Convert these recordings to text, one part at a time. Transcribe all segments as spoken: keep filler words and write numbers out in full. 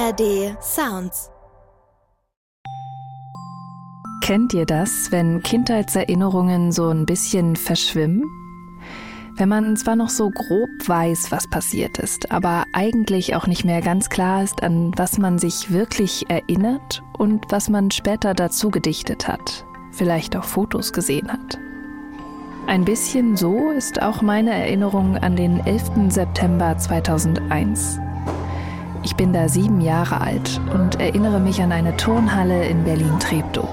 A R D Sounds. Kennt ihr das, wenn Kindheitserinnerungen so ein bisschen verschwimmen? Wenn man zwar noch so grob weiß, was passiert ist, aber eigentlich auch nicht mehr ganz klar ist, an was man sich wirklich erinnert und was man später dazu gedichtet hat, vielleicht auch Fotos gesehen hat. Ein bisschen so ist auch meine Erinnerung an den elften September zweitausendeins. Ich bin da sieben Jahre alt und erinnere mich an eine Turnhalle in Berlin-Treptow.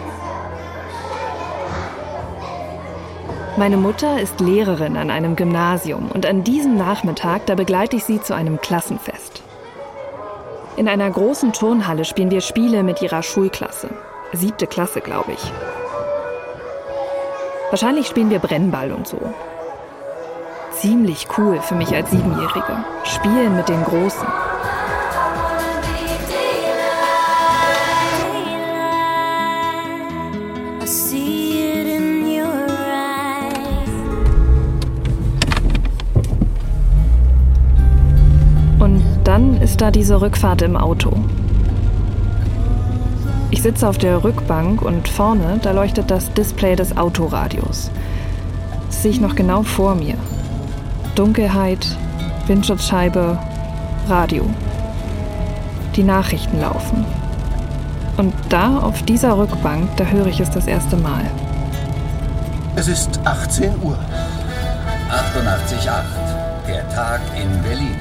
Meine Mutter ist Lehrerin an einem Gymnasium und an diesem Nachmittag, da begleite ich sie zu einem Klassenfest. In einer großen Turnhalle spielen wir Spiele mit ihrer Schulklasse. Siebte Klasse, glaube ich. Wahrscheinlich spielen wir Brennball und so. Ziemlich cool für mich als Siebenjährige. Spielen mit den Großen. Und dann ist da diese Rückfahrt im Auto. Ich sitze auf der Rückbank und vorne, da leuchtet das Display des Autoradios. Das sehe ich noch genau vor mir. Dunkelheit, Windschutzscheibe, Radio. Die Nachrichten laufen. Und da, auf dieser Rückbank, da höre ich es das erste Mal. Es ist achtzehn Uhr. achtundachtzig Komma acht. Der Tag in Berlin.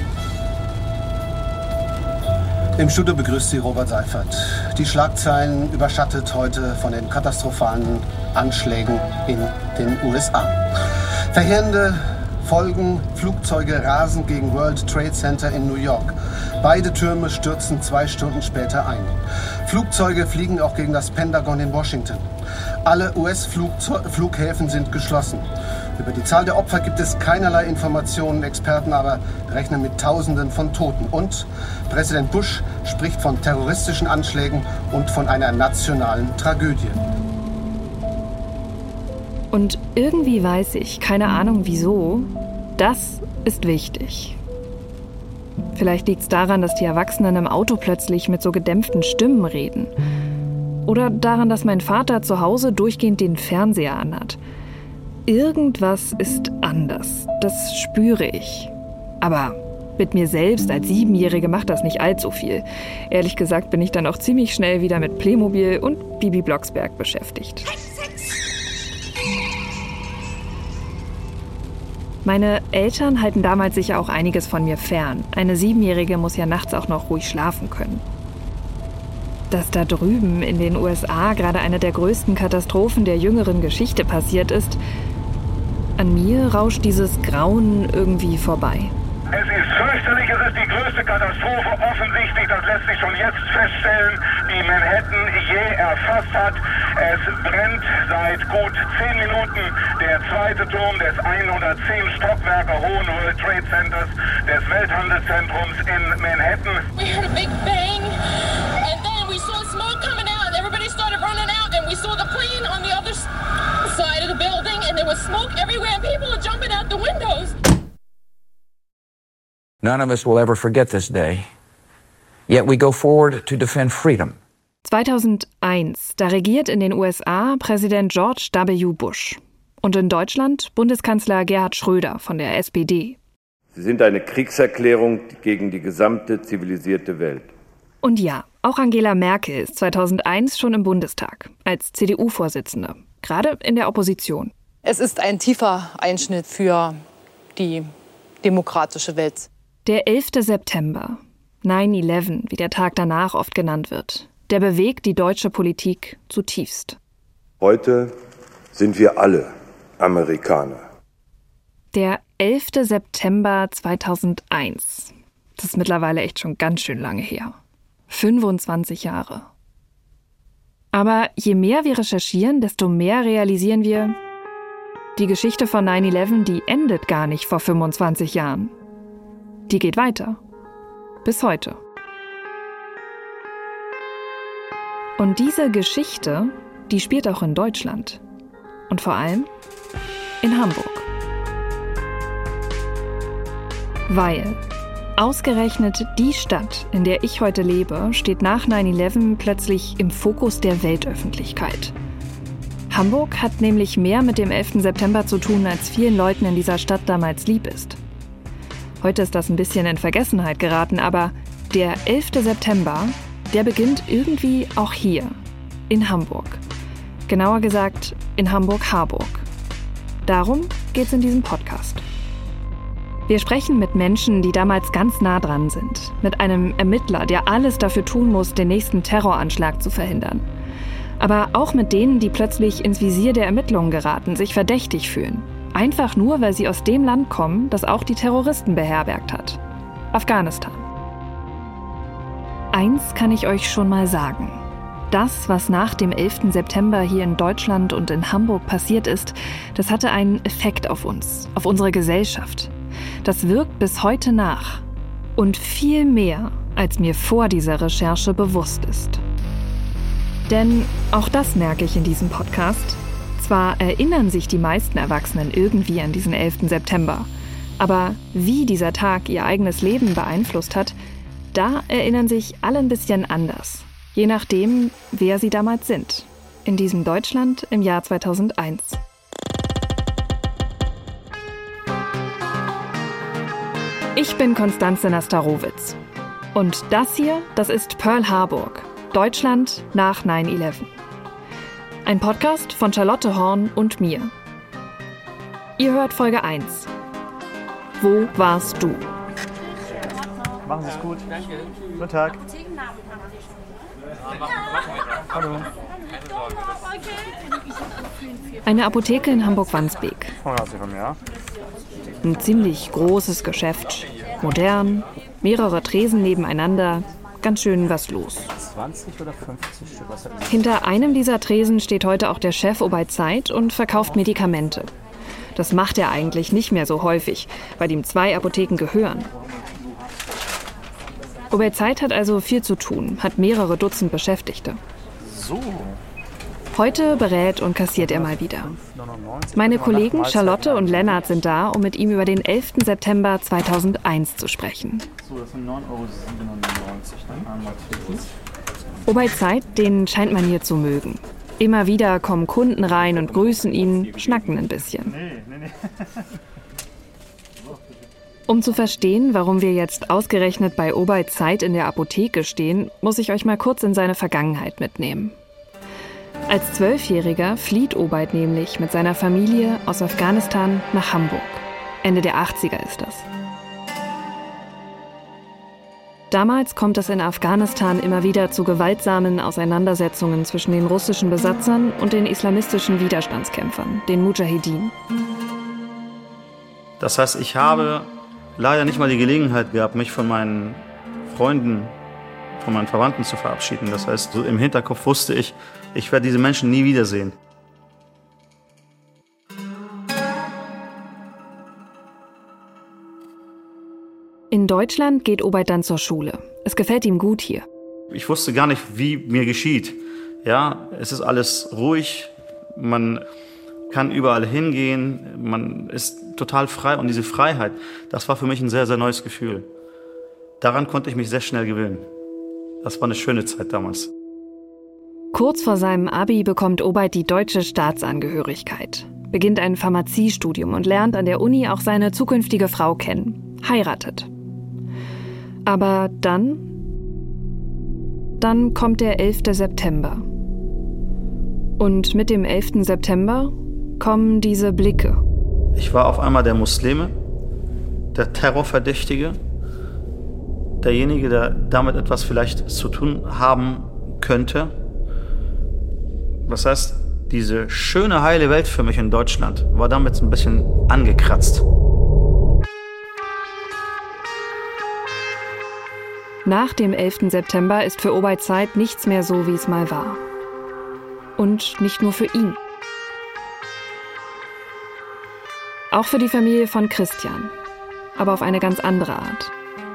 Im Studio begrüßt Sie Robert Seifert. Die Schlagzeilen überschattet heute von den katastrophalen Anschlägen in den U S A. Verheerende Folgen: Flugzeuge rasen gegen World Trade Center in New York. Beide Türme stürzen zwei Stunden später ein. Flugzeuge fliegen auch gegen das Pentagon in Washington. Alle U S-Flughäfen sind geschlossen. Über die Zahl der Opfer gibt es keinerlei Informationen. Experten aber rechnen mit Tausenden von Toten. Und Präsident Bush spricht von terroristischen Anschlägen und von einer nationalen Tragödie. Und irgendwie weiß ich, keine Ahnung wieso, das ist wichtig. Vielleicht liegt es daran, dass die Erwachsenen im Auto plötzlich mit so gedämpften Stimmen reden. Oder daran, dass mein Vater zu Hause durchgehend den Fernseher anhat. Irgendwas ist anders, das spüre ich. Aber mit mir selbst als Siebenjährige macht das nicht allzu viel. Ehrlich gesagt bin ich dann auch ziemlich schnell wieder mit Playmobil und Bibi Blocksberg beschäftigt. Meine Eltern halten damals sicher auch einiges von mir fern. Eine Siebenjährige muss ja nachts auch noch ruhig schlafen können. Dass da drüben in den U S A gerade eine der größten Katastrophen der jüngeren Geschichte passiert ist, an mir rauscht dieses Grauen irgendwie vorbei. Es ist fürchterlich, es ist die größte Katastrophe offensichtlich, das lässt sich schon jetzt feststellen, die Manhattan je erfasst hat. Es brennt seit gut zehn Minuten der zweite Turm des hundertzehn Stockwerke hohen World Trade Centers des Welthandelszentrums in Manhattan. We heard a big bang and then we saw smoke coming out and everybody started running out and we saw the plane on the other side of the building and there was smoke everywhere and people were jumping out the windows. None of us will ever forget this day. Yet we go forward to defend freedom. zweitausendeins, da regiert in den U S A Präsident George W. Bush. Und in Deutschland Bundeskanzler Gerhard Schröder von der S P D. Sie sind eine Kriegserklärung gegen die gesamte zivilisierte Welt. Und ja, auch Angela Merkel ist zweitausendeins schon im Bundestag, als C D U-Vorsitzende, gerade in der Opposition. Es ist ein tiefer Einschnitt für die demokratische Welt. Der elfte September, nine eleven, wie der Tag danach oft genannt wird, der bewegt die deutsche Politik zutiefst. Heute sind wir alle Amerikaner. Der elfte September zweitausendeins. Das ist mittlerweile echt schon ganz schön lange her. fünfundzwanzig Jahre. Aber je mehr wir recherchieren, desto mehr realisieren wir, die Geschichte von nine eleven, die endet gar nicht vor fünfundzwanzig Jahren. Die geht weiter. Bis heute. Und diese Geschichte, die spielt auch in Deutschland. Und vor allem in Hamburg. Weil Ausgerechnet die Stadt, in der ich heute lebe, steht nach neun elf plötzlich im Fokus der Weltöffentlichkeit. Hamburg hat nämlich mehr mit dem elften September zu tun, als vielen Leuten in dieser Stadt damals lieb ist. Heute ist das ein bisschen in Vergessenheit geraten, aber der elfte September, der beginnt irgendwie auch hier, in Hamburg. Genauer gesagt, in Hamburg-Harburg. Darum geht's in diesem Podcast. Wir sprechen mit Menschen, die damals ganz nah dran sind. Mit einem Ermittler, der alles dafür tun muss, den nächsten Terroranschlag zu verhindern. Aber auch mit denen, die plötzlich ins Visier der Ermittlungen geraten, sich verdächtig fühlen. Einfach nur, weil sie aus dem Land kommen, das auch die Terroristen beherbergt hat. Afghanistan. Eins kann ich euch schon mal sagen. Das, was nach dem elften September hier in Deutschland und in Hamburg passiert ist, das hatte einen Effekt auf uns, auf unsere Gesellschaft. Das wirkt bis heute nach. Und viel mehr, als mir vor dieser Recherche bewusst ist. Denn auch das merke ich in diesem Podcast. Zwar erinnern sich die meisten Erwachsenen irgendwie an diesen elften September, aber wie dieser Tag ihr eigenes Leben beeinflusst hat, da erinnern sich alle ein bisschen anders. Je nachdem, wer sie damals sind. In diesem Deutschland im Jahr zweitausendeins. Ich bin Konstanze Nastarowitz. Und das hier, das ist Pearl Harbor, Deutschland nach neun elf. Ein Podcast von Charlotte Horn und mir. Ihr hört Folge eins. Wo warst du? Machen Sie es gut. Guten Tag. Hallo. Eine Apotheke in Hamburg-Wandsbek. Ein ziemlich großes Geschäft. Modern, mehrere Tresen nebeneinander. Ganz schön was los. zwanzig oder fünfzig Stück? Hinter einem dieser Tresen steht heute auch der Chef Obaid Said und verkauft Medikamente. Das macht er eigentlich nicht mehr so häufig, weil ihm zwei Apotheken gehören. Obaid Said hat also viel zu tun, hat mehrere Dutzend Beschäftigte. So. Heute berät und kassiert er mal wieder. Meine Kollegen Charlotte und Lennart sind da, um mit ihm über den elften September zweitausendeins zu sprechen. So, das sind neun Euro siebenundneunzig. Obaid Said, den scheint man hier zu mögen. Immer wieder kommen Kunden rein und grüßen ihn, schnacken ein bisschen. Um zu verstehen, warum wir jetzt ausgerechnet bei Obaid Said in der Apotheke stehen, muss ich euch mal kurz in seine Vergangenheit mitnehmen. Als Zwölfjähriger flieht Obaid nämlich mit seiner Familie aus Afghanistan nach Hamburg. Ende der achtziger ist das. Damals kommt es in Afghanistan immer wieder zu gewaltsamen Auseinandersetzungen zwischen den russischen Besatzern und den islamistischen Widerstandskämpfern, den Mujahedin. Das heißt, ich habe leider nicht mal die Gelegenheit gehabt, mich von meinen Freunden, von meinen Verwandten zu verabschieden. Das heißt, so im Hinterkopf wusste ich, ich werde diese Menschen nie wiedersehen. In Deutschland geht Obaid dann zur Schule. Es gefällt ihm gut hier. Ich wusste gar nicht, wie mir geschieht. Ja, es ist alles ruhig, man kann überall hingehen, man ist total frei. Und diese Freiheit, das war für mich ein sehr, sehr neues Gefühl. Daran konnte ich mich sehr schnell gewöhnen. Das war eine schöne Zeit damals. Kurz vor seinem Abi bekommt Obaid die deutsche Staatsangehörigkeit, beginnt ein Pharmaziestudium und lernt an der Uni auch seine zukünftige Frau kennen, heiratet. Aber dann, dann kommt der elfte September. Und mit dem elften September kommen diese Blicke. Ich war auf einmal der Muslime, der Terrorverdächtige, derjenige, der damit etwas vielleicht zu tun haben könnte. Das heißt, diese schöne, heile Welt für mich in Deutschland war damit ein bisschen angekratzt. Nach dem elften September ist für Obaid Said nichts mehr so, wie es mal war. Und nicht nur für ihn. Auch für die Familie von Christian, aber auf eine ganz andere Art.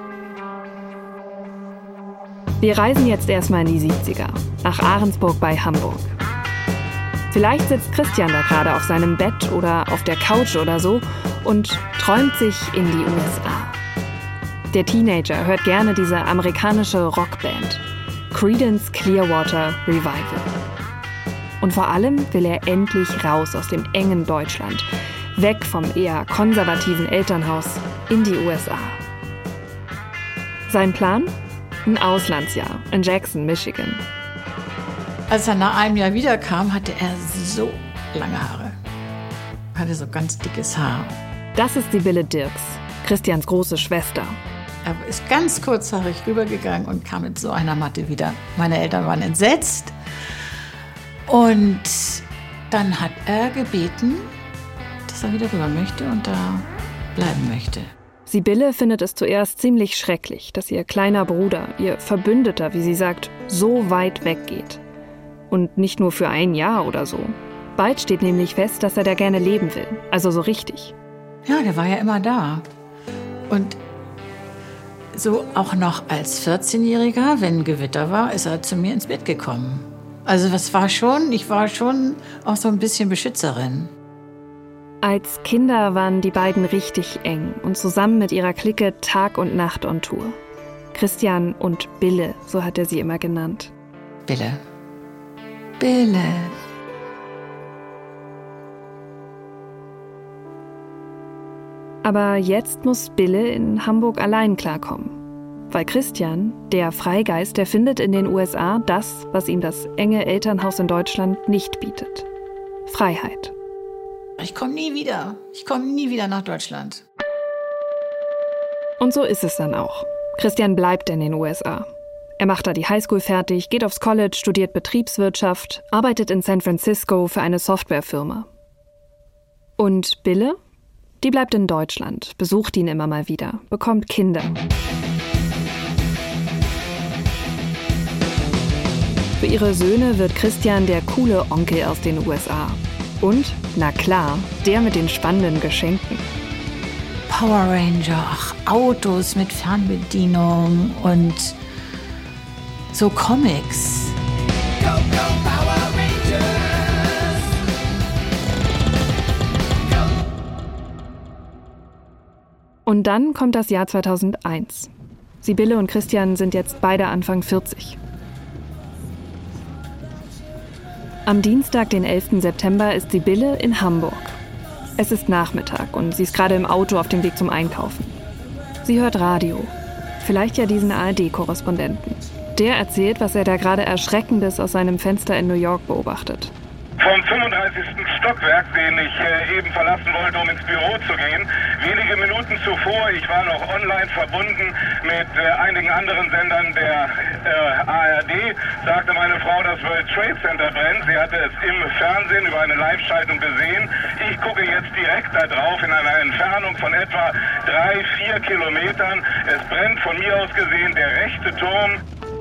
Wir reisen jetzt erstmal in die siebziger, nach Ahrensburg bei Hamburg. Vielleicht sitzt Christian da gerade auf seinem Bett oder auf der Couch oder so und träumt sich in die U S A. Der Teenager hört gerne diese amerikanische Rockband Creedence Clearwater Revival. Und vor allem will er endlich raus aus dem engen Deutschland, weg vom eher konservativen Elternhaus in die U S A. Sein Plan? Ein Auslandsjahr in Jackson, Michigan. Als er nach einem Jahr wiederkam, hatte er so lange Haare. Hatte so ganz dickes Haar. Das ist Sibylle Dirks, Christians große Schwester. Er ist ganz kurzhaarig rübergegangen und kam mit so einer Matte wieder. Meine Eltern waren entsetzt. Und dann hat er gebeten, dass er wieder rüber möchte und da bleiben möchte. Sibylle findet es zuerst ziemlich schrecklich, dass ihr kleiner Bruder, ihr Verbündeter, wie sie sagt, so weit weggeht. Und nicht nur für ein Jahr oder so. Bald steht nämlich fest, dass er da gerne leben will. Also so richtig. Ja, der war ja immer da. Und so auch noch als vierzehnjähriger, wenn Gewitter war, ist er zu mir ins Bett gekommen. Also das war schon, ich war schon auch so ein bisschen Beschützerin. Als Kinder waren die beiden richtig eng und zusammen mit ihrer Clique Tag und Nacht on Tour. Christian und Bille, so hat er sie immer genannt. Bille. Bille. Aber jetzt muss Bille in Hamburg allein klarkommen. Weil Christian, der Freigeist, der findet in den U S A das, was ihm das enge Elternhaus in Deutschland nicht bietet. Freiheit. Ich komme nie wieder. Ich komme nie wieder nach Deutschland. Und so ist es dann auch. Christian bleibt in den U S A. Er macht da die Highschool fertig, geht aufs College, studiert Betriebswirtschaft, arbeitet in San Francisco für eine Softwarefirma. Und Bille? Die bleibt in Deutschland, besucht ihn immer mal wieder, bekommt Kinder. Für ihre Söhne wird Christian der coole Onkel aus den U S A. Und, na klar, der mit den spannenden Geschenken. Power Ranger, ach, Autos mit Fernbedienung und so Comics. Go, go, Power Rangers! Go. Und dann kommt das Jahr zweitausendeins. Sibylle und Christian sind jetzt beide Anfang vierzig. Am Dienstag, den elften September, ist Sibylle in Hamburg. Es ist Nachmittag und sie ist gerade im Auto auf dem Weg zum Einkaufen. Sie hört Radio. Vielleicht ja diesen A R D-Korrespondenten. Der erzählt, was er da gerade Erschreckendes aus seinem Fenster in New York beobachtet. Vom fünfunddreißigsten Stockwerk, den ich äh, eben verlassen wollte, um ins Büro zu gehen. Wenige Minuten zuvor, ich war noch online verbunden mit äh, einigen anderen Sendern der äh, A R D, sagte meine Frau, das World Trade Center brennt. Sie hatte es im Fernsehen über eine Live-Schaltung gesehen. Ich gucke jetzt direkt da drauf in einer Entfernung von etwa drei, vier Kilometern. Es brennt von mir aus gesehen der rechte Turm.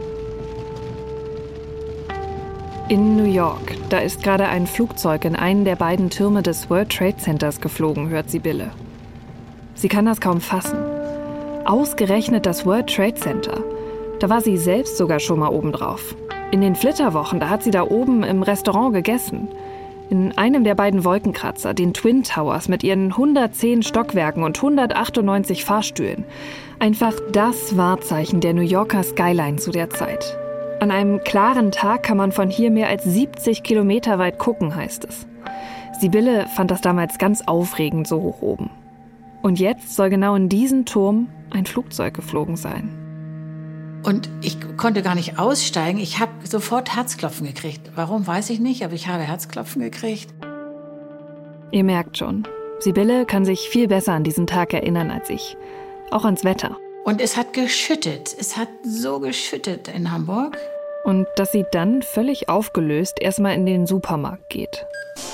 In New York, da ist gerade ein Flugzeug in einen der beiden Türme des World Trade Centers geflogen, hört Sibylle. Sie kann das kaum fassen. Ausgerechnet das World Trade Center. Da war sie selbst sogar schon mal oben drauf. In den Flitterwochen, da hat sie da oben im Restaurant gegessen. In einem der beiden Wolkenkratzer, den Twin Towers mit ihren hundertzehn Stockwerken und hundertachtundneunzig Fahrstühlen. Einfach das Wahrzeichen der New Yorker Skyline zu der Zeit. An einem klaren Tag kann man von hier mehr als siebzig Kilometer weit gucken, heißt es. Sibylle fand das damals ganz aufregend so hoch oben. Und jetzt soll genau in diesen Turm ein Flugzeug geflogen sein. Und ich konnte gar nicht aussteigen. Ich habe sofort Herzklopfen gekriegt. Warum, weiß ich nicht, aber ich habe Herzklopfen gekriegt. Ihr merkt schon, Sibylle kann sich viel besser an diesen Tag erinnern als ich. Auch ans Wetter. Und es hat geschüttet. Es hat so geschüttet in Hamburg. Und dass sie dann völlig aufgelöst erstmal in den Supermarkt geht.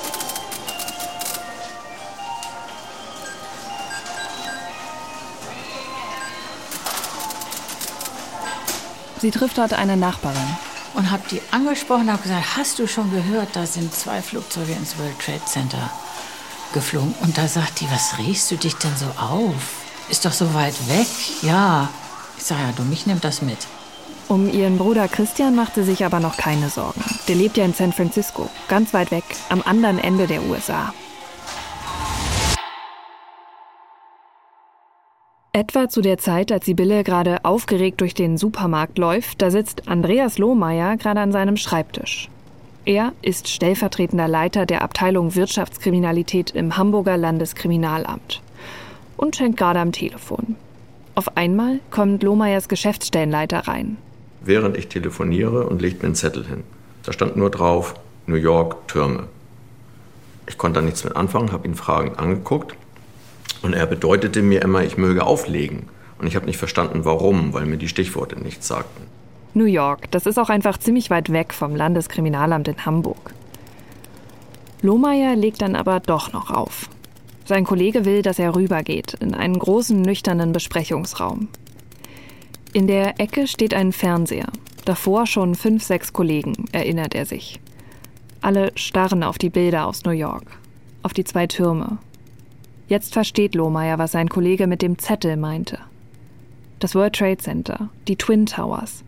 Sie trifft dort eine Nachbarin. Und habe die angesprochen und habe gesagt, hast du schon gehört, da sind zwei Flugzeuge ins World Trade Center geflogen. Und da sagt die, was regst du dich denn so auf? Ist doch so weit weg. Ja. Ich sage, ja, du, mich nimmt das mit. Um ihren Bruder Christian macht sie sich aber noch keine Sorgen. Der lebt ja in San Francisco, ganz weit weg, am anderen Ende der U S A. Etwa zu der Zeit, als Sibylle gerade aufgeregt durch den Supermarkt läuft, da sitzt Andreas Lohmeier gerade an seinem Schreibtisch. Er ist stellvertretender Leiter der Abteilung Wirtschaftskriminalität im Hamburger Landeskriminalamt und hängt gerade am Telefon. Auf einmal kommt Lohmeiers Geschäftsstellenleiter rein. Während ich telefoniere und legt mir einen Zettel hin. Da stand nur drauf, New York, Türme. Ich konnte da nichts mit anfangen, habe ihn fragend angeguckt. Und er bedeutete mir immer, ich möge auflegen. Und ich habe nicht verstanden, warum, weil mir die Stichworte nichts sagten. New York, das ist auch einfach ziemlich weit weg vom Landeskriminalamt in Hamburg. Lohmeier legt dann aber doch noch auf. Sein Kollege will, dass er rübergeht, in einen großen, nüchternen Besprechungsraum. In der Ecke steht ein Fernseher. Davor schon fünf, sechs Kollegen, erinnert er sich. Alle starren auf die Bilder aus New York, auf die zwei Türme. Jetzt versteht Lohmeier, was sein Kollege mit dem Zettel meinte. Das World Trade Center, die Twin Towers.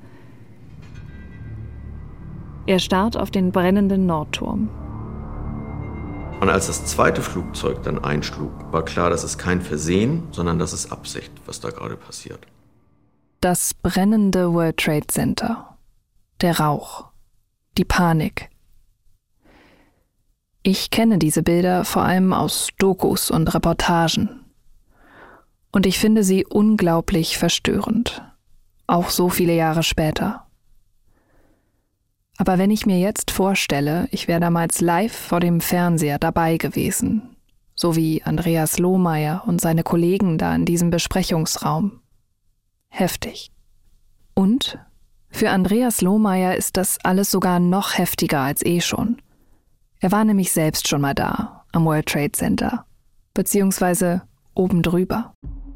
Er starrt auf den brennenden Nordturm. Und als das zweite Flugzeug dann einschlug, war klar, das ist kein Versehen, sondern das ist Absicht, was da gerade passiert. Das brennende World Trade Center. Der Rauch. Die Panik. Ich kenne diese Bilder vor allem aus Dokus und Reportagen. Und ich finde sie unglaublich verstörend. Auch so viele Jahre später. Aber wenn ich mir jetzt vorstelle, ich wäre damals live vor dem Fernseher dabei gewesen, so wie Andreas Lohmeier und seine Kollegen da in diesem Besprechungsraum. Heftig. Und für Andreas Lohmeier ist das alles sogar noch heftiger als eh schon. Er war nämlich selbst schon mal da, am World Trade Center, beziehungsweise oben drüber.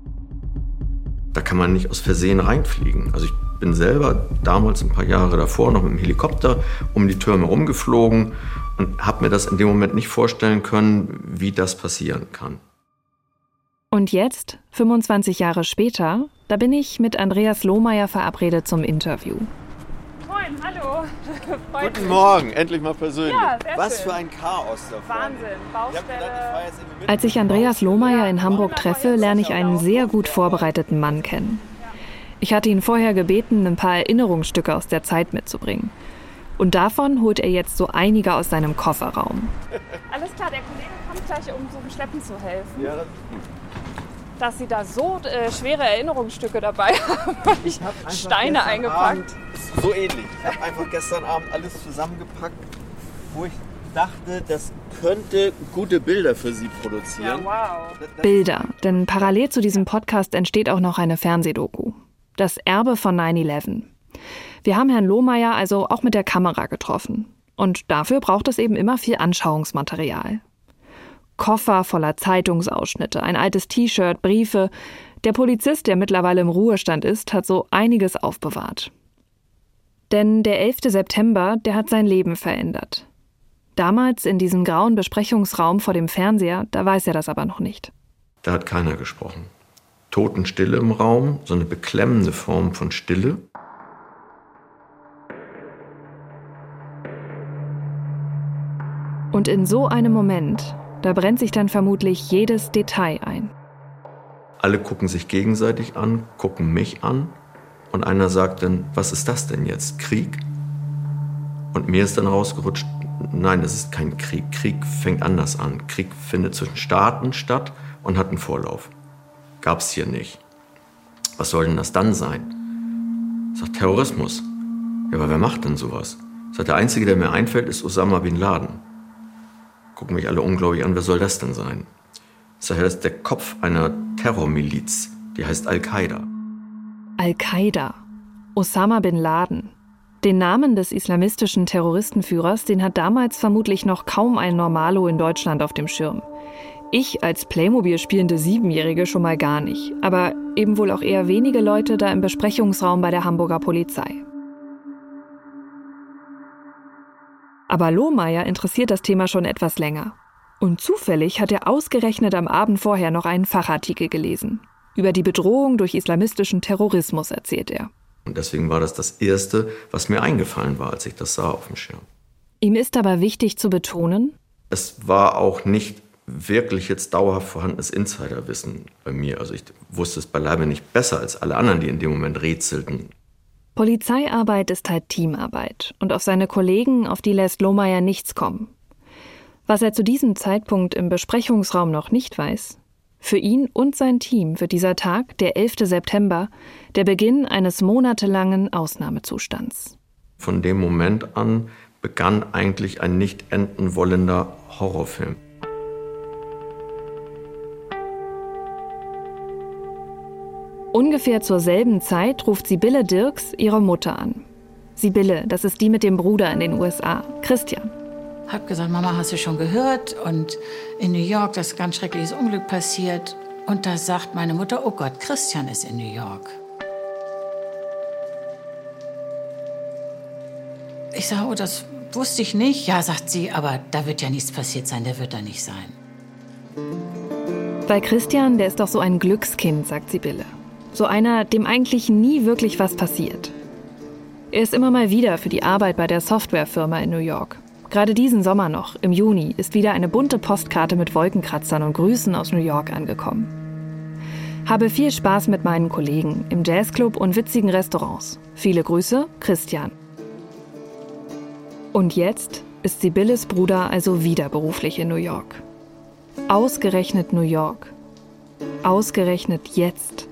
Da kann man nicht aus Versehen reinfliegen. Also ich bin selber damals ein paar Jahre davor noch mit dem Helikopter um die Türme rumgeflogen und habe mir das in dem Moment nicht vorstellen können, wie das passieren kann. Und jetzt, fünfundzwanzig Jahre später, da bin ich mit Andreas Lohmeier verabredet zum Interview. Moin, hallo. Freut Guten mich. Morgen, endlich mal persönlich. Ja, sehr Was schön. für ein Chaos da vorne. Wahnsinn, Baustelle. Als ich Andreas Lohmeier in Hamburg treffe, lerne ich einen sehr gut vorbereiteten Mann kennen. Ich hatte ihn vorher gebeten, ein paar Erinnerungsstücke aus der Zeit mitzubringen. Und davon holt er jetzt so einige aus seinem Kofferraum. Alles klar, der Kollege kommt gleich, um so im Schleppen zu helfen. Ja, das ist gut. Dass Sie da so äh, schwere Erinnerungsstücke dabei haben. Ich habe Steine eingepackt. Abend, so ähnlich. Ich habe einfach gestern Abend alles zusammengepackt, wo ich dachte, das könnte gute Bilder für Sie produzieren. Ja, wow. Das, das Bilder, denn parallel zu diesem Podcast entsteht auch noch eine Fernsehdoku. Das Erbe von neun elf. Wir haben Herrn Lohmeier also auch mit der Kamera getroffen. Und dafür braucht es eben immer viel Anschauungsmaterial. Koffer voller Zeitungsausschnitte, ein altes T-Shirt, Briefe. Der Polizist, der mittlerweile im Ruhestand ist, hat so einiges aufbewahrt. Denn der elfte September, der hat sein Leben verändert. Damals in diesem grauen Besprechungsraum vor dem Fernseher, da weiß er das aber noch nicht. Da hat keiner gesprochen. Totenstille im Raum, so eine beklemmende Form von Stille. Und in so einem Moment, da brennt sich dann vermutlich jedes Detail ein. Alle gucken sich gegenseitig an, gucken mich an und einer sagt dann, was ist das denn jetzt, Krieg? Und mir ist dann rausgerutscht, nein, das ist kein Krieg. Krieg fängt anders an. Krieg findet zwischen Staaten statt und hat einen Vorlauf. Gab's hier nicht. Was soll denn das dann sein? Sagt Terrorismus. Ja, aber wer macht denn sowas? Sagt, der Einzige, der mir einfällt, ist Osama Bin Laden. Gucken mich alle ungläubig an, wer soll das denn sein? Sag, das ist der Kopf einer Terrormiliz, die heißt Al-Qaida. Al-Qaida. Osama Bin Laden. Den Namen des islamistischen Terroristenführers, den hat damals vermutlich noch kaum ein Normalo in Deutschland auf dem Schirm. Ich als Playmobil spielende Siebenjährige schon mal gar nicht, aber eben wohl auch eher wenige Leute da im Besprechungsraum bei der Hamburger Polizei. Aber Lohmeier interessiert das Thema schon etwas länger. Und zufällig hat er ausgerechnet am Abend vorher noch einen Fachartikel gelesen. Über die Bedrohung durch islamistischen Terrorismus erzählt er. Und deswegen war das das Erste, was mir eingefallen war, als ich das sah auf dem Schirm. Ihm ist aber wichtig zu betonen, es war auch nicht wirklich jetzt dauerhaft vorhandenes Insiderwissen bei mir. Also ich wusste es beileibe nicht besser als alle anderen, die in dem Moment rätselten. Polizeiarbeit ist halt Teamarbeit und auf seine Kollegen, auf die lässt Lohmeier nichts kommen. Was er zu diesem Zeitpunkt im Besprechungsraum noch nicht weiß: Für ihn und sein Team wird dieser Tag, der elfte September, der Beginn eines monatelangen Ausnahmezustands. Von dem Moment an begann eigentlich ein nicht enden wollender Horrorfilm. Ungefähr zur selben Zeit ruft Sibylle Dirks ihre Mutter an. Sibylle, das ist die mit dem Bruder in den U S A, Christian. Hab gesagt, Mama, hast du schon gehört? Und in New York, das ist ein ganz schreckliches Unglück passiert. Und da sagt meine Mutter, oh Gott, Christian ist in New York. Ich sage, oh, das wusste ich nicht. Ja, sagt sie, aber da wird ja nichts passiert sein, der wird da nicht sein. Weil Christian, der ist doch so ein Glückskind, sagt Sibylle. So einer, dem eigentlich nie wirklich was passiert. Er ist immer mal wieder für die Arbeit bei der Softwarefirma in New York. Gerade diesen Sommer noch, im Juni, ist wieder eine bunte Postkarte mit Wolkenkratzern und Grüßen aus New York angekommen. Habe viel Spaß mit meinen Kollegen im Jazzclub und witzigen Restaurants. Viele Grüße, Christian. Und jetzt ist Sibylles Bruder also wieder beruflich in New York. Ausgerechnet New York. Ausgerechnet jetzt.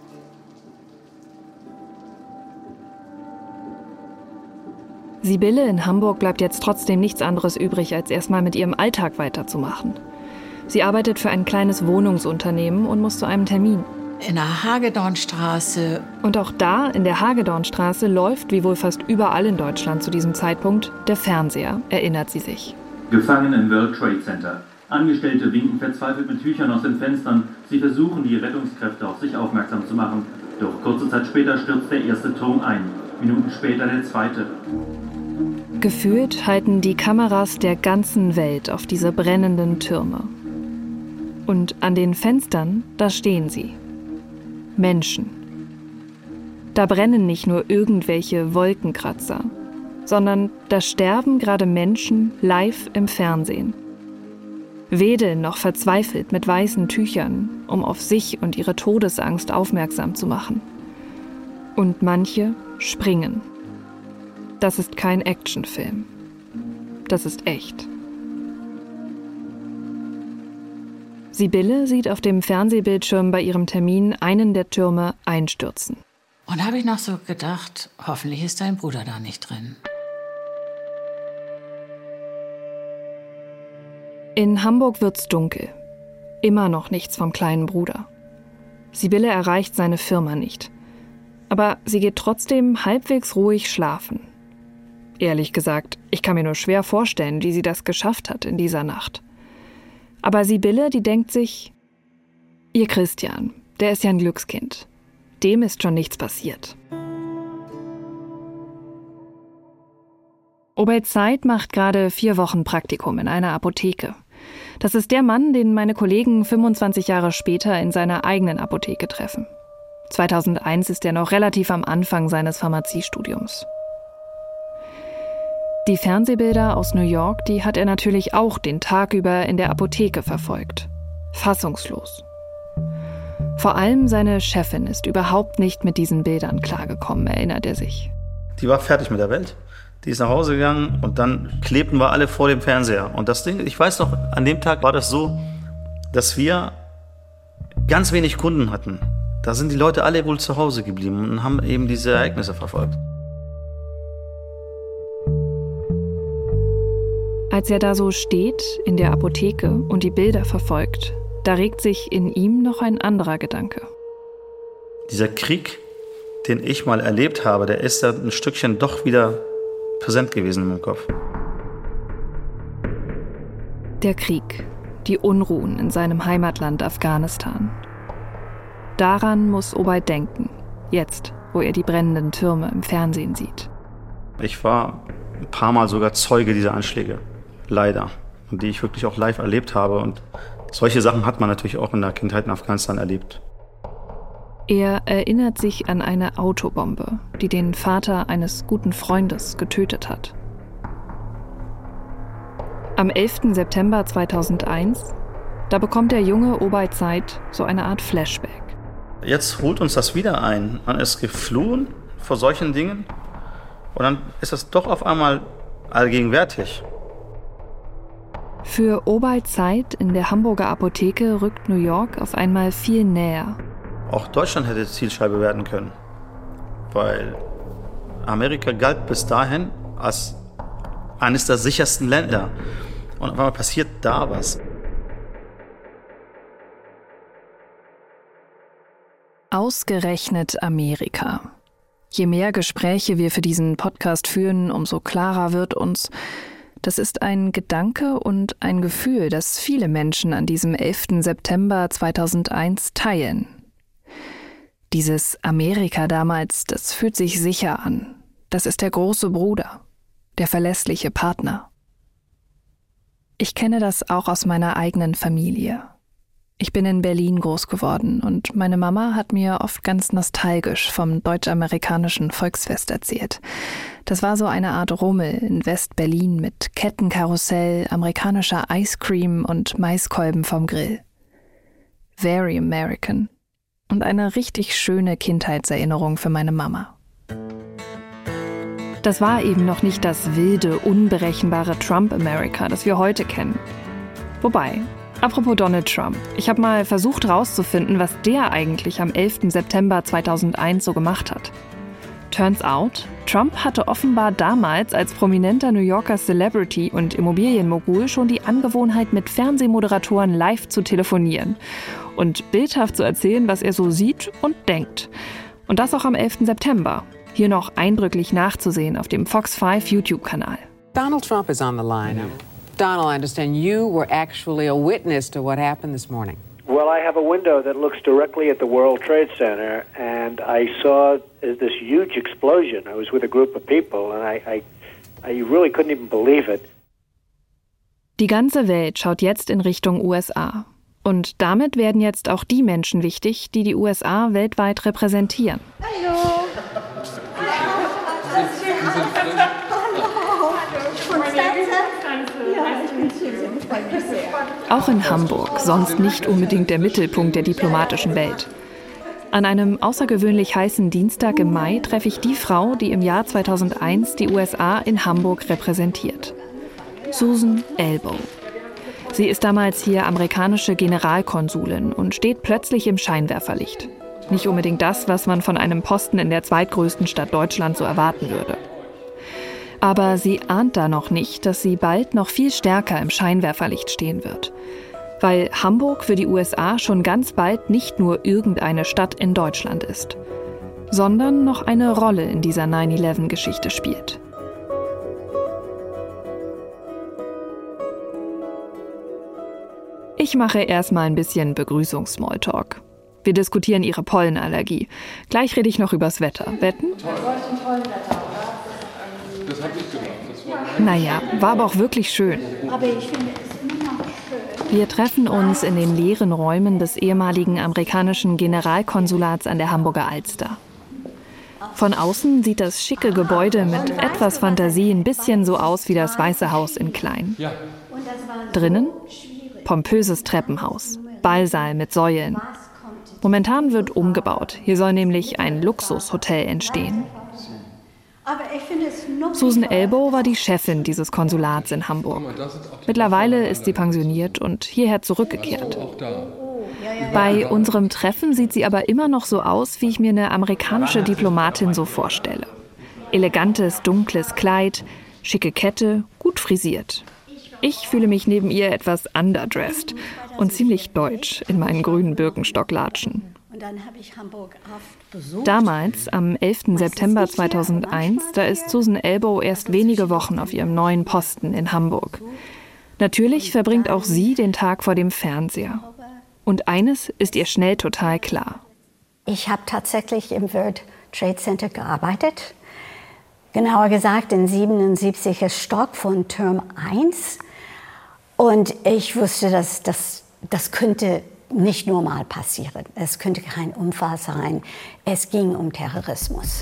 Sibylle in Hamburg bleibt jetzt trotzdem nichts anderes übrig, als erstmal mit ihrem Alltag weiterzumachen. Sie arbeitet für ein kleines Wohnungsunternehmen und muss zu einem Termin. In der Hagedornstraße. Und auch da, in der Hagedornstraße, läuft, wie wohl fast überall in Deutschland zu diesem Zeitpunkt, der Fernseher, erinnert sie sich. Gefangen im World Trade Center. Angestellte winken verzweifelt mit Tüchern aus den Fenstern. Sie versuchen, die Rettungskräfte auf sich aufmerksam zu machen. Doch kurze Zeit später stürzt der erste Turm ein. Minuten später der zweite. Gefühlt halten die Kameras der ganzen Welt auf diese brennenden Türme. Und an den Fenstern, da stehen sie. Menschen. Da brennen nicht nur irgendwelche Wolkenkratzer, sondern da sterben gerade Menschen live im Fernsehen. Wedeln noch verzweifelt mit weißen Tüchern, um auf sich und ihre Todesangst aufmerksam zu machen. Und manche springen. Das ist kein Actionfilm. Das ist echt. Sibylle sieht auf dem Fernsehbildschirm bei ihrem Termin einen der Türme einstürzen. Und habe ich noch so gedacht, hoffentlich ist dein Bruder da nicht drin. In Hamburg wird's dunkel. Immer noch nichts vom kleinen Bruder. Sibylle erreicht seine Firma nicht. Aber sie geht trotzdem halbwegs ruhig schlafen. Ehrlich gesagt, ich kann mir nur schwer vorstellen, wie sie das geschafft hat in dieser Nacht. Aber Sibylle, die denkt sich, ihr Christian, der ist ja ein Glückskind. Dem ist schon nichts passiert. Obed Said macht gerade vier Wochen Praktikum in einer Apotheke. Das ist der Mann, den meine Kollegen fünfundzwanzig Jahre später in seiner eigenen Apotheke treffen. zweitausendeins ist er noch relativ am Anfang seines Pharmaziestudiums. Die Fernsehbilder aus New York, die hat er natürlich auch den Tag über in der Apotheke verfolgt. Fassungslos. Vor allem seine Chefin ist überhaupt nicht mit diesen Bildern klargekommen, erinnert er sich. Die war fertig mit der Welt. Die ist nach Hause gegangen und dann klebten wir alle vor dem Fernseher. Und das Ding, ich weiß noch, an dem Tag war das so, dass wir ganz wenig Kunden hatten. Da sind die Leute alle wohl zu Hause geblieben und haben eben diese Ereignisse verfolgt. Als er da so steht, in der Apotheke und die Bilder verfolgt, da regt sich in ihm noch ein anderer Gedanke. Dieser Krieg, den ich mal erlebt habe, der ist da ein Stückchen doch wieder präsent gewesen in meinem Kopf. Der Krieg, die Unruhen in seinem Heimatland Afghanistan. Daran muss Obed denken, jetzt, wo er die brennenden Türme im Fernsehen sieht. Ich war ein paar Mal sogar Zeuge dieser Anschläge, leider, und die ich wirklich auch live erlebt habe. Und solche Sachen hat man natürlich auch in der Kindheit in Afghanistan erlebt. Er erinnert sich an eine Autobombe, die den Vater eines guten Freundes getötet hat. Am elften September zweitausendeins, Da bekommt der junge Obay Said so eine Art Flashback. Jetzt holt uns das wieder ein. Man ist geflohen vor solchen Dingen und dann ist es doch auf einmal allgegenwärtig. Für Obay Said in der Hamburger Apotheke rückt New York auf einmal viel näher. Auch Deutschland hätte Zielscheibe werden können, weil Amerika galt bis dahin als eines der sichersten Länder. Und auf einmal passiert da was. Ausgerechnet Amerika. Je mehr Gespräche wir für diesen Podcast führen, umso klarer wird uns, das ist ein Gedanke und ein Gefühl, das viele Menschen an diesem elften September zweitausendeins teilen. Dieses Amerika damals, das fühlt sich sicher an. Das ist der große Bruder, der verlässliche Partner. Ich kenne das auch aus meiner eigenen Familie. Ich bin in Berlin groß geworden und meine Mama hat mir oft ganz nostalgisch vom deutsch-amerikanischen Volksfest erzählt. Das war so eine Art Rummel in West-Berlin mit Kettenkarussell, amerikanischer Ice Cream und Maiskolben vom Grill. Very American. Und eine richtig schöne Kindheitserinnerung für meine Mama. Das war eben noch nicht das wilde, unberechenbare Trump-America, das wir heute kennen. Wobei, apropos Donald Trump, ich habe mal versucht herauszufinden, was der eigentlich am elften September zweitausendeins so gemacht hat. Turns out, Trump hatte offenbar damals als prominenter New Yorker Celebrity und Immobilienmogul schon die Angewohnheit, mit Fernsehmoderatoren live zu telefonieren und bildhaft zu erzählen, was er so sieht und denkt. Und das auch am elften September. Hier noch eindrücklich nachzusehen auf dem Fox fünf YouTube-Kanal. Donald Trump is on the line. Donald, I understand you were actually a witness to what happened this morning. Well, I have a window that looks directly at the World Trade Center, and I saw this huge explosion. I was with a group of people, and I, I, I really couldn't even believe it. Die ganze Welt schaut jetzt in Richtung U S A. Und damit werden jetzt auch die Menschen wichtig, die die U S A weltweit repräsentieren. Hallo. Auch in Hamburg, sonst nicht unbedingt der Mittelpunkt der diplomatischen Welt. An einem außergewöhnlich heißen Dienstag im Mai treffe ich die Frau, die im Jahr zweitausendeins die U S A in Hamburg repräsentiert. Susan Elbow. Sie ist damals hier amerikanische Generalkonsulin und steht plötzlich im Scheinwerferlicht. Nicht unbedingt das, was man von einem Posten in der zweitgrößten Stadt Deutschlands so erwarten würde. Aber sie ahnt da noch nicht, dass sie bald noch viel stärker im Scheinwerferlicht stehen wird. Weil Hamburg für die U S A schon ganz bald nicht nur irgendeine Stadt in Deutschland ist, sondern noch eine Rolle in dieser neun elf Geschichte spielt. Ich mache erstmal ein bisschen Begrüßungs-Smalltalk. Wir diskutieren ihre Pollenallergie. Gleich rede ich noch übers Wetter. Wetten? Das habe ich gemacht. Das war naja, war aber auch wirklich schön. Aber ich finde es immer schön. Wir treffen uns in den leeren Räumen des ehemaligen amerikanischen Generalkonsulats an der Hamburger Alster. Von außen sieht das schicke Gebäude mit etwas Fantasie ein bisschen so aus wie das Weiße Haus in klein. Drinnen pompöses Treppenhaus, Ballsaal mit Säulen. Momentan wird umgebaut. Hier soll nämlich ein Luxushotel entstehen. Susan Elbow war die Chefin dieses Konsulats in Hamburg. Mittlerweile ist sie pensioniert und hierher zurückgekehrt. Bei unserem Treffen sieht sie aber immer noch so aus, wie ich mir eine amerikanische Diplomatin so vorstelle. Elegantes, dunkles Kleid, schicke Kette, gut frisiert. Ich fühle mich neben ihr etwas underdressed und ziemlich deutsch in meinen grünen Birkenstock-Latschen. Damals, am elften September zweitausendeins, da ist Susan Elbow erst wenige Wochen auf ihrem neuen Posten in Hamburg. Natürlich verbringt auch sie den Tag vor dem Fernseher. Und eines ist ihr schnell total klar. Ich habe tatsächlich im World Trade Center gearbeitet. Genauer gesagt im siebenundsiebziger Stock von Turm eins. Und ich wusste, dass das, das könnte nicht normal passieren. Es könnte kein Unfall sein. Es ging um Terrorismus.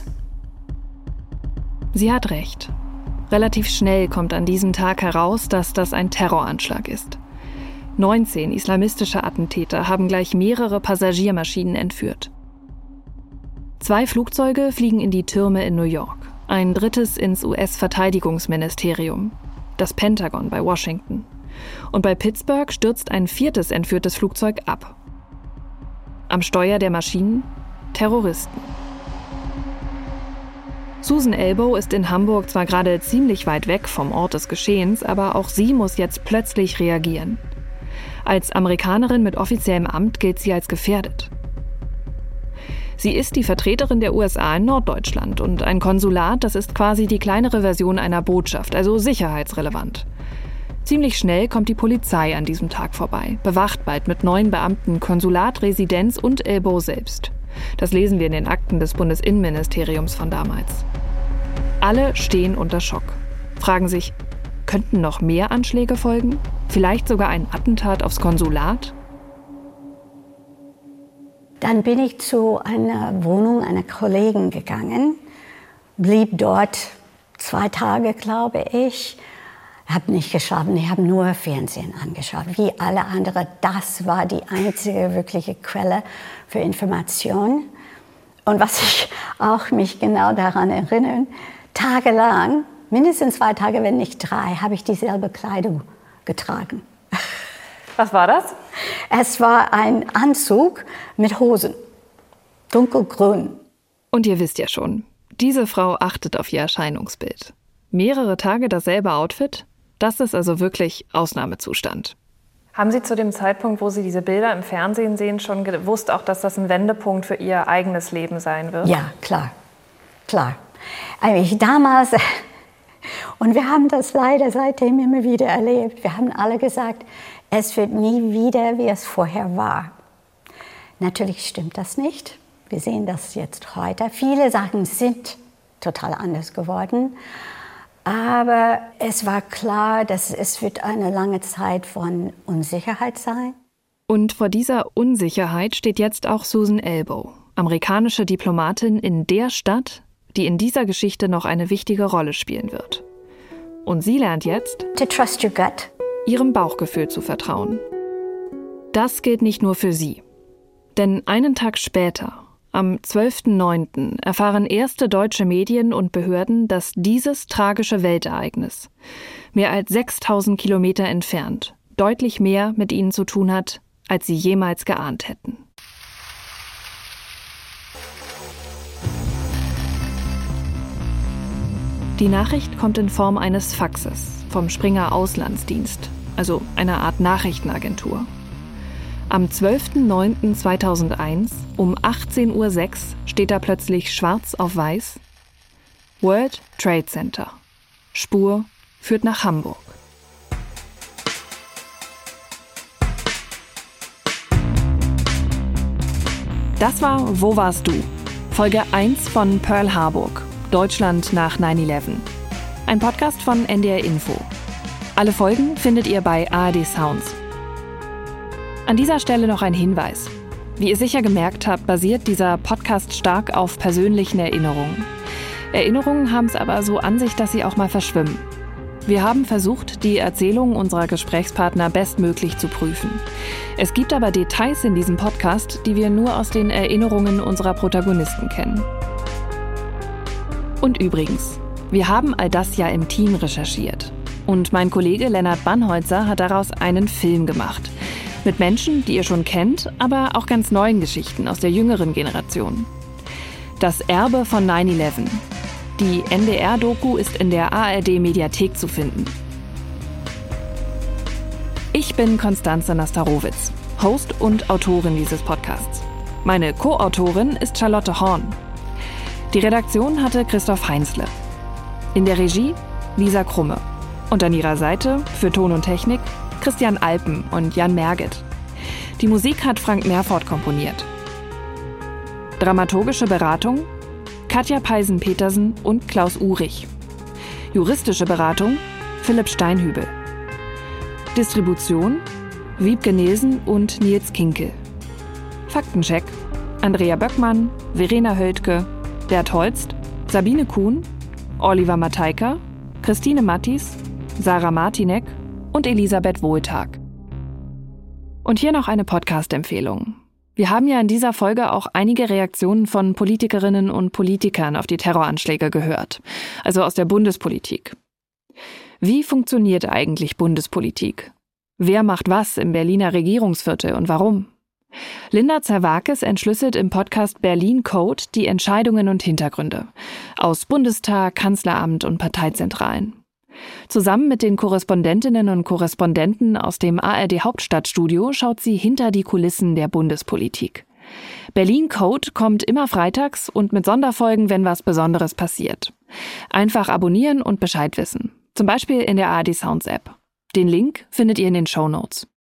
Sie hat recht. Relativ schnell kommt an diesem Tag heraus, dass das ein Terroranschlag ist. neunzehn islamistische Attentäter haben gleich mehrere Passagiermaschinen entführt. Zwei Flugzeuge fliegen in die Türme in New York, ein drittes ins U S-Verteidigungsministerium, das Pentagon bei Washington. Und bei Pittsburgh stürzt ein viertes entführtes Flugzeug ab. Am Steuer der Maschinen Terroristen. Susan Elbow ist in Hamburg zwar gerade ziemlich weit weg vom Ort des Geschehens, aber auch sie muss jetzt plötzlich reagieren. Als Amerikanerin mit offiziellem Amt gilt sie als gefährdet. Sie ist die Vertreterin der U S A in Norddeutschland und ein Konsulat, das ist quasi die kleinere Version einer Botschaft, also sicherheitsrelevant. Ziemlich schnell kommt die Polizei an diesem Tag vorbei, bewacht bald mit neun Beamten Konsulat, Residenz und Elbow selbst. Das lesen wir in den Akten des Bundesinnenministeriums von damals. Alle stehen unter Schock, fragen sich, könnten noch mehr Anschläge folgen? Vielleicht sogar ein Attentat aufs Konsulat? Dann bin ich zu einer Wohnung einer Kollegin gegangen, blieb dort zwei Tage, glaube ich. Habe nicht geschlafen, ich habe nur Fernsehen angeschaut, wie alle anderen. Das war die einzige wirkliche Quelle für Information. Und was ich auch mich genau daran erinnere, tagelang, mindestens zwei Tage, wenn nicht drei, habe ich dieselbe Kleidung getragen. Was war das? Es war ein Anzug mit Hosen, dunkelgrün. Und ihr wisst ja schon, diese Frau achtet auf ihr Erscheinungsbild. Mehrere Tage dasselbe Outfit? Das ist also wirklich Ausnahmezustand. Haben Sie zu dem Zeitpunkt, wo Sie diese Bilder im Fernsehen sehen, schon gewusst, auch, dass das ein Wendepunkt für Ihr eigenes Leben sein wird? Ja, klar, klar. Also damals, und wir haben das leider seitdem immer wieder erlebt, wir haben alle gesagt, es wird nie wieder, wie es vorher war. Natürlich stimmt das nicht. Wir sehen das jetzt heute. Viele Sachen sind total anders geworden. Aber es war klar, dass es wird eine lange Zeit von Unsicherheit sein. Und vor dieser Unsicherheit steht jetzt auch Susan Elbow, amerikanische Diplomatin in der Stadt, die in dieser Geschichte noch eine wichtige Rolle spielen wird. Und sie lernt jetzt, to trust your gut, ihrem Bauchgefühl zu vertrauen. Das gilt nicht nur für sie. Denn einen Tag später, am zwölften neunten erfahren erste deutsche Medien und Behörden, dass dieses tragische Weltereignis, mehr als sechstausend Kilometer entfernt, deutlich mehr mit ihnen zu tun hat, als sie jemals geahnt hätten. Die Nachricht kommt in Form eines Faxes vom Springer Auslandsdienst, also einer Art Nachrichtenagentur. Am zwölften neunten zweitausendeins um achtzehn Uhr sechs steht da plötzlich schwarz auf weiß: World Trade Center. Spur führt nach Hamburg. Das war Wo warst du? Folge eins von Pearl Harbor, Deutschland nach neun elf. Ein Podcast von N D R Info. Alle Folgen findet ihr bei A R D Sounds. An dieser Stelle noch ein Hinweis. Wie ihr sicher gemerkt habt, basiert dieser Podcast stark auf persönlichen Erinnerungen. Erinnerungen haben es aber so an sich, dass sie auch mal verschwimmen. Wir haben versucht, die Erzählungen unserer Gesprächspartner bestmöglich zu prüfen. Es gibt aber Details in diesem Podcast, die wir nur aus den Erinnerungen unserer Protagonisten kennen. Und übrigens, wir haben all das ja im Team recherchiert. Und mein Kollege Lennart Bannholzer hat daraus einen Film gemacht. Mit Menschen, die ihr schon kennt, aber auch ganz neuen Geschichten aus der jüngeren Generation. Das Erbe von neun elf. Die N D R-Doku ist in der A R D-Mediathek zu finden. Ich bin Konstanze Nastarowitz, Host und Autorin dieses Podcasts. Meine Co-Autorin ist Charlotte Horn. Die Redaktion hatte Christoph Heinzle. In der Regie Lisa Krumme. Und an ihrer Seite für Ton und Technik Christian Alpen und Jan Merget. Die Musik hat Frank Merford komponiert. Dramaturgische Beratung Katja Peisen-Petersen und Klaus Urich. Juristische Beratung Philipp Steinhübel. Distribution Wiebke Nielsen und Nils Kinkel. Faktencheck Andrea Böckmann, Verena Höldke, Bert Holst, Sabine Kuhn, Oliver Und hier noch eine Podcast-Empfehlung. Wir haben ja in dieser Folge auch einige Reaktionen von Politikerinnen und Politikern auf die Terroranschläge gehört, also aus der Bundespolitik. Wie funktioniert eigentlich Bundespolitik? Wer macht was im Berliner Regierungsviertel und warum? Linda Zerwakis entschlüsselt im Podcast Berlin Code die Entscheidungen und Hintergründe aus Bundestag, Kanzleramt und Parteizentralen. Zusammen mit den Korrespondentinnen und Korrespondenten aus dem A R D Hauptstadtstudio schaut sie hinter die Kulissen der Bundespolitik. Berlin Code kommt immer freitags und mit Sonderfolgen, wenn was Besonderes passiert. Einfach abonnieren und Bescheid wissen. Zum Beispiel in der A R D Sounds App. Den Link findet ihr in den Shownotes.